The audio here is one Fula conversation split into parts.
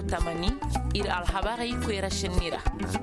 tamani ir alhabarai kwera shinira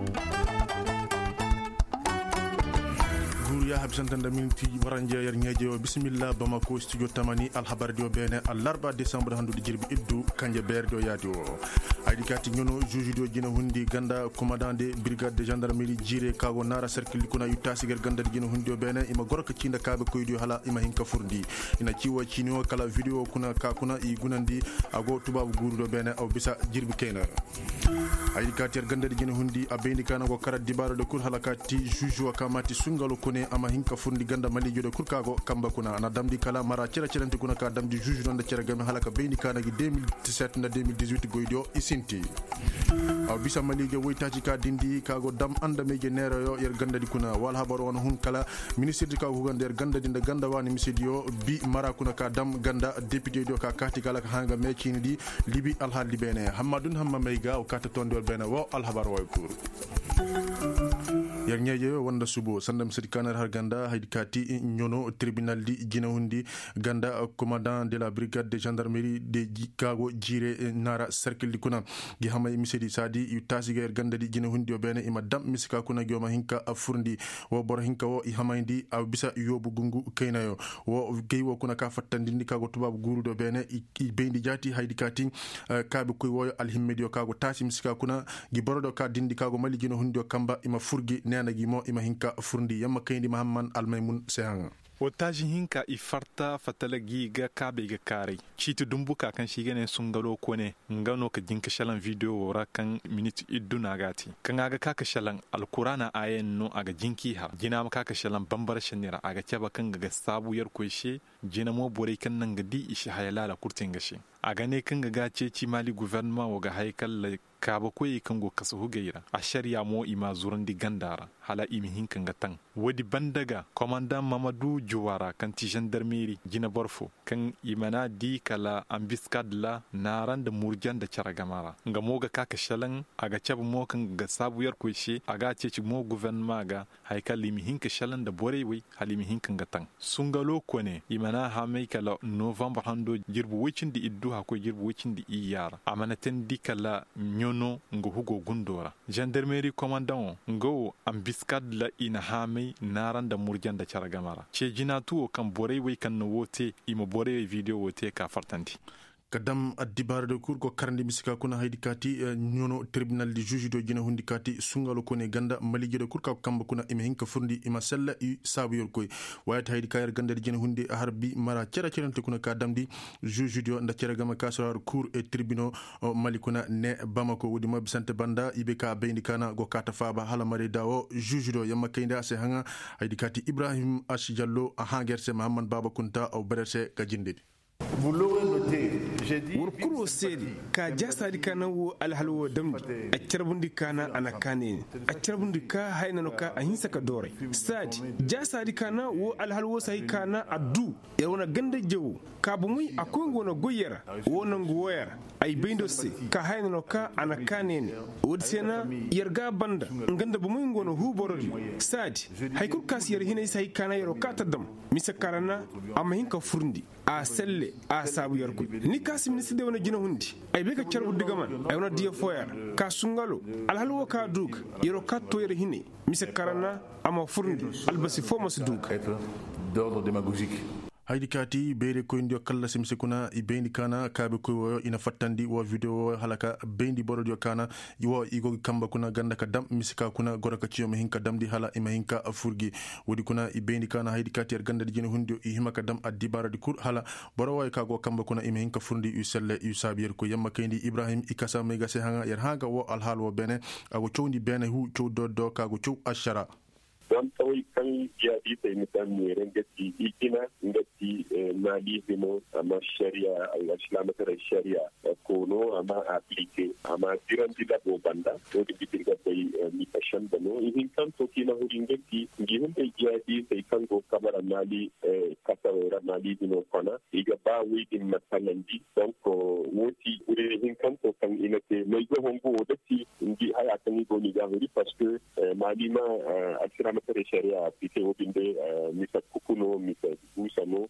ya habsantanda minti waranje yar ngeejo bismillah Bamako studio tamani alhabar dio bene alarba décembre handude jirbi iddu kanje berdo yaadi o aydi kati nyono juge dio jina hundi ganda commandant de brigade de gendarmerie jire kago nara cercle kuna yutasiger ganda jina hundi o bene ima gorka cinda kaabe koydo hala ima hinka furdi ina ciwo cinio kala video kuna ka kuna i gunandi ago tubabu gurudo bene aw bisa jirbi kena aydi kati ganda jina hundi abeni kana go karat dibaro de kur halakati juge wa kamati sungalo kone ama hinka fundi ganda malijo de kurkago kamba kuna ana damdi kala mara cera cerante kuna ka damdi juge non da cera game halaka beeni kana gi 2017 na 2018 goydo isinti aw bisa malijo woytaji ka dindi kago dam anda meje nero yo yer ganda di kuna wal habaro on hun kala ministre di ka hugande yer ganda dinda ganda wani misidio bi mara kuna ka dam ganda député do ka kati kala ka hanga mecini di libi alhal libene hamadun hamma meyga o kata tondol bene wo al habaro way kur yer nyeje wanda subo sandam sidi kanar har ganda haydi kati nyono tribunal di jina hundi ganda commandant de la brigade de gendarmerie de Kago jire nara cercle di kuna gi hamay misedi sadi yu tasiger ganda di jina hundi o bene ima dam misika kuna gyoma hinka fundi wo bor hinka wo i hamayndi aw bisa yobu gungu kaynayo wo geywo kuna ka fattandi Kago tubab gurudo bene i bendi jati haydi kati kaabe koy wo alhimmedio Kago tasi misika kuna gi borodo ka dindi Kago mali jina hundi o kamba ima furgi nena gi mo ima hinka fundi yamma kayndi Mahamman Almaymun Sehanga otaji hinka ifarta fatala giga kabe ga kare chiti dumbuka kan shigene sungalo kone ngano ka jinka shalan video wora kan minute iddu nagati kan aga kaka shalan alqur'ana ayen no aga jinki ha jina ma kaka shalan bambar shanira aga ceba kan ga sabu yar koishe jina mo bore kan nan ga di ishi hayala la kurtin gashi aga ne kan ga ceci mali gouvernement waga haikal kaba koyi kan go kasu hugaira a shari'a mo ima zuran di gandara hala imi hinkan ga tan wadi bandaga commandant Mamadou Juwara kan ti gendarmerie jina borfo kan imana di kala ambiskad la naran da murjan da caragamara nga moga kaka shalan aga cab mo kan ga sabuyar koishe aga ceci mo gouvernement ga haikal imi hinka shalan da borewi halimi hinkan ga tan sungalo kone imana ha mai kala november hando jirbu wicin di iddu ha ko jirbu wicin di iyara amanaten di kala nyono ngo hugo gundora gendarmerie commandant ngo ambiskad la ina hamai naran da murjan da caragamara ce jinatu kan borewi kan no wote imo bore video wote ka fartanti kadam addibar de kur ko karndi misika kuna haydi kati nyono tribunal di juge do jina hundi kati sungalo kone ganda malije de kur ka kamba kuna ime hinka fundi ima sella i sabu yor koy wayata haydi kayar ganda de jina hundi harbi mara cera cerante kuna ka damdi juge do nda cera gama kasrar cour et tribunal mali kuna ne Bamako wudi mab sante banda ibeka bendi kana go kata faba hala mari dawo juge do yamma kayda se hanga haydi kati Ibrahim H Diallo a hangerse Mahamman Baba Kunta au berse gajinde. Vous l'aurez noté, j'ai dit Wurkuro sedi ka jasadi kana wo alhalwo damdi a carbundi kana ana kane a carbundi ka hayna no ka a hinsa ka dore sadi jasadi kana wo alhalwo sai kana addu ya wona ganda jewu ka bu muy akwai ngona goyera wona ngoyera ay beindo se ka hayna no ka ana kane wodsena yarga banda nganda bu muy ngona hu borodi sadi hay kur kas yar hinay sai kana yaro ka tadam misakarana amma hinka furndi a selle a sabu yarku ni kasi ministre de wona jina hundi ay be ka carbu digaman ay wona dia foyar ka sungalo alhalwo ka dug yero katto yero hine mise karana ama furndi albasi fo mas dug d'ordre démagogique. haydi kati beere koyndio kala simse kuna i bendi kana kaabe koy wo ina fattandi wo video halaka bendi borodio kana wo igo kamba kuna ganda ka dam misika kuna goraka ciyo me hinka damdi hala ima hinka furgi wodi kuna i bendi kana haydi kati er ganda jeni hundio i himaka dam addi baradi kur hala boro way kago kamba kuna ima hinka furndi u selle u sabier ko yamma kayndi Ibrahim ikasa mega se hanga yer hanga wo alhal wo bene ago chowndi bene hu chowdo do kago chow ashara don tawai kan jadi sai mutan ne rangati ikina ngati mali bino ama sharia al-islamatar sharia kono ama aplike ama diran dida bo banda to di bitirga sai mi pashan bano in kan to kina ngati ngihun be jadi sai kan go kabara mali kasawera mali bino kona iga ba wi din masalandi donc woti ure hin kan to kan inate mai go hongo dati ngi haya kan go ni gaveri parce que mali ma al-islamatar sharia appliqué au binde misa kukuno misa busano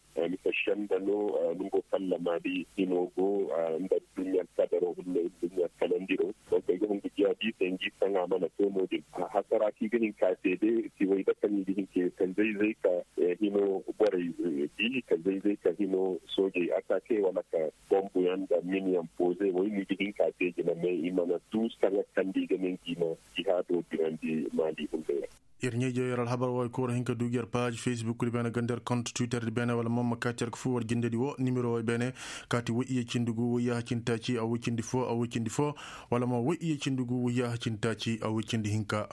misashan da no nungo falla madi inogo nda dunya kadaro bulle dunya kalandiro ko ko ngi jadi tengi sanga mana to modin hasara ki ganin ka de ti wai da kan yi ke kan zai ka hino bore bi kan zai ka hino soje atake wala ka bombu yanda minium pose wai ni gidin ka te na mai imana tus kan kan di ganin kino jihado birandi mali bulle irñejo yoral habar way ko hinka duger page facebook li bena gander compte twitter di bena wala mom makatier ko fu war jindedi wo numéro way bene kati wo iye cindugu wo ya cintaci awu cindi fo wala mo wo iye cindugu wo ya cintaci awu cindi hinka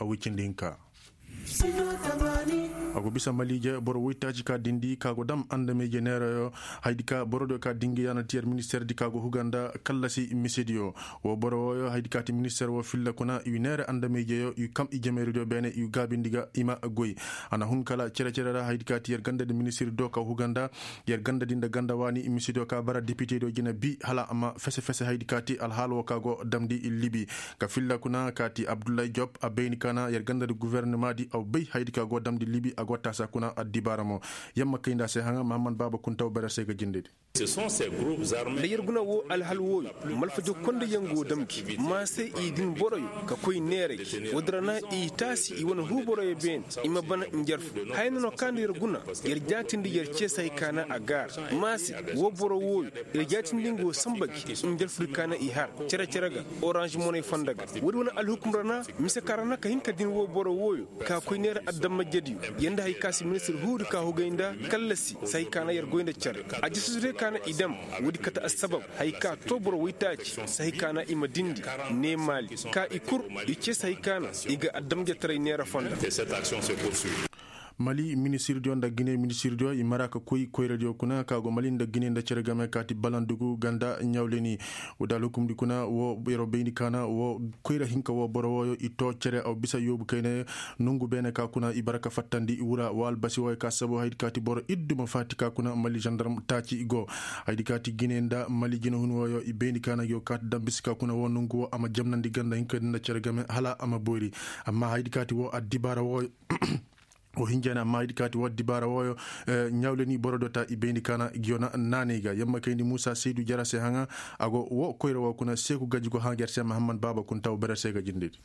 ago bisa malije boro witaji ka dindi kago dam anda me generayo haydi ka borodo ka dingi yana tier ministère di kago huganda kallasi misedio wo boro yo haydi ka ti ministère wo filla kuna unere anda me jeyo yu kam i jemeru do bene yu gabindiga ima goy ana hun kala cere haydi ka tier ganda de ministère do ka huganda yer ganda dinda ganda wani misedio ka bara député do jina bi hala ama fesse haydi ka ti al halo kago damdi libi ka filla kuna ka ti abdoulaye diop abeni kana yer ganda de gouvernement di aw bay haydi ka go damdi libi agota sakuna adibaramo yamma kayda se hanga Mahamad Baba Kuntaw bara sega jindede ce sont ces groupes armés da yerguna wo alhalwo malfajo konde yango damki ma sai idin boroyo ka koy nere wadrana i tasi i wona hu boroyo ben ima bana injarfu hayno kan yerguna yer jatindi yer cesay kana agar masi wo borowo yer jatindi ngo sambaki injarfu kana i har cera orange money fandaga wodona alhukumrana mise karana ka hinka din wo borowo ka koy nere addamma jedi yanda hay kasi ministre hudu ka hogainda kallasi sai kana yer goinda cer ajisude kana idam wudi kata asbab hay ka tobro witaci sai kana imadindi ne mali ka ikur ice sai kana iga addam jatray nera fonda cette action se poursuit. Mali ministre dio nda Guinée ministre dio i maraka koy radio kuna kago Mali nda Guinée nda cergame kati balandugu ganda nyawleni udalukum di kuna wo yero beini kana wo koyra hinka wo borowo i to cere aw bisa yobu kayne nungu bene ka kuna ibaraka fattandi wura wal basi way ka sabo haydi kati boro idduma fatika kuna Mali gendarme taci igo haydi kati Guinée nda Mali jino hun woyo i beini kana yo kati dambisika kuna wo nungu wo ama jamnandi ganda hinka nda cergame hala ama bori amma haydi kati wo adibara wo o hinjana maydi kati waddi bara woyo nyawleni borodota ibeni kana giona nanega yamma kayndi Moussa Seydou Jarase hanga ago wo koyro wo kuna seku gaji ko hanger se Mahamad Baba Kuntaw bara sega jindedi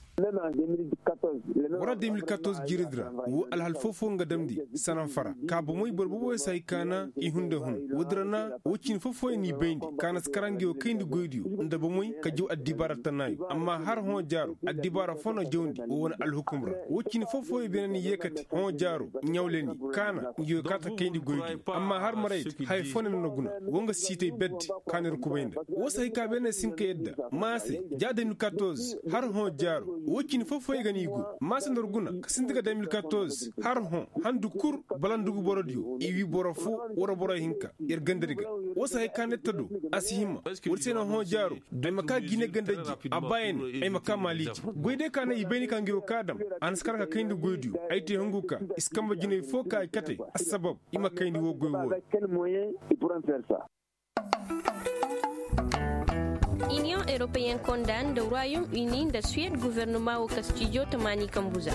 wara 2014 jiridra wo alhal fofo ngadamdi sanan fara ka bo moy borbo say kana i hunde hun wodrana wocin fofo ni bendi kana skarangi o kayndi goydiyo nda bo moy ka jiw addi bara tanayo amma har ho jaru addi bara fono jondi o won alhukumra wocin fofo e benani yekati ho jaru nyawleni kana yo kata kayndi goydi amma har marayt hay fonen no guna wonga site beddi kaner kubayda wo say ka bene sinke yedda mase ja 2014 har ho jaru wocin fofo e ganigo mase ndor guna sindiga 2014 har ho handu kur balandugu borodio iwi borofu wora boro hinka yer gandariga wo say kanettado asihima wursena ho jaru be maka gine gandaji abayen ay maka maliji goyde kana ibeni kangiwo kadam anskar ka kayndi goydi ayti hunguka iskamba jine foka kate asbab ima kayndi wo goy wo Union européenne condamne le Royaume-Uni de Suède gouvernement au Castillo Tamani Kambuza.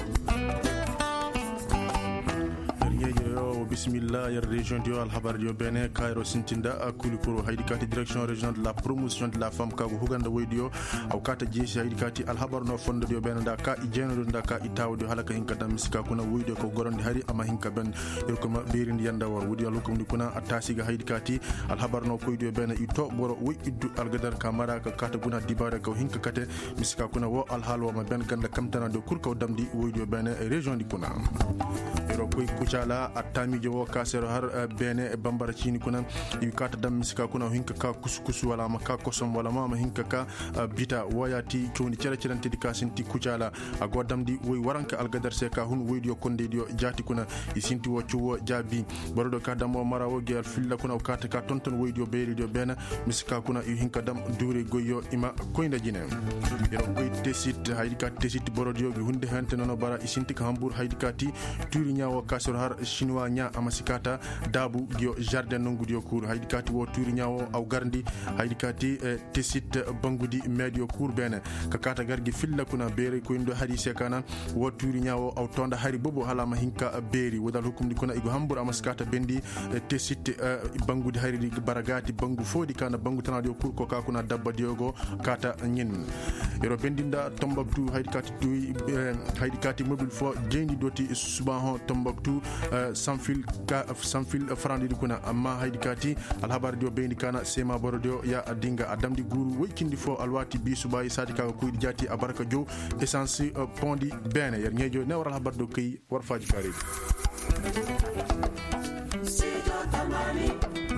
Bismillah yer région dio al habar dio bene Cairo sintinda akuli kuro haydi kati direction régionale de la promotion de la femme kago huganda waydio aw kata jesi haydi kati al habar no fonde dio bene da ka i jenero da ka i tawdo halaka hinka dam misika kuna waydio ko goronde hari ama hinka ben yer ko ma berindi yanda war wudi alukum di kuna atasiga haydi kati al habar no koydio bene i to boro wi iddu al gadar kamara ka kata guna dibare ko hinka kate misika kuna wo al halwa ma ben ganda kamtana do kurko damdi waydio bene région di kuna ero koy kuchala atami wo kasero har bene bambara chini kuna yukata dam misika kuna hinka ka kuskus wala maka kosom wala mama hinka ka bita wayati choni cere cerante di kasinti kucala agodam di woy waranka algadar se ka hun woydio konde dio jati kuna isinti wo chuwo jabi barodo ka dam o mara wo gel filla kuna kata ka tonton woydio beeri dio bena misika kuna hinka dam dure goyo ima koynda jine yero koy tesit haydi ka tesit borodio gi hunde hante nono bara isinti ka hambur haydi ka ti turi nya nyawo kasor har chinois nya amasikata dabu gio jardin nongudio cour haydi kati wo turi nyawo aw garndi haydi kati tesit bangudi medio cour bene kakata gargi filla kuna bere ko indo hari sekana wo turi nyawo aw tonda hari bobo halama hinka beri wodal hukumdi kuna igo hambur amasikata bendi tesit bangudi hari baragati bangu fodi kana bangu tanadio cour ko kakuna dabba diogo kata nyin ero bendinda Tombouctou haydi kati mobile fo jendi doti subaho Tombouctou sans fil frandi kuna amma haydi kati alhabar dio bendi kana sema borodio ya dinga adamdi guru wekindi fo alwati bi subay sadika ko jati abaraka jo essence pondi bene yer ngejo ne waral habar do kay war faji kare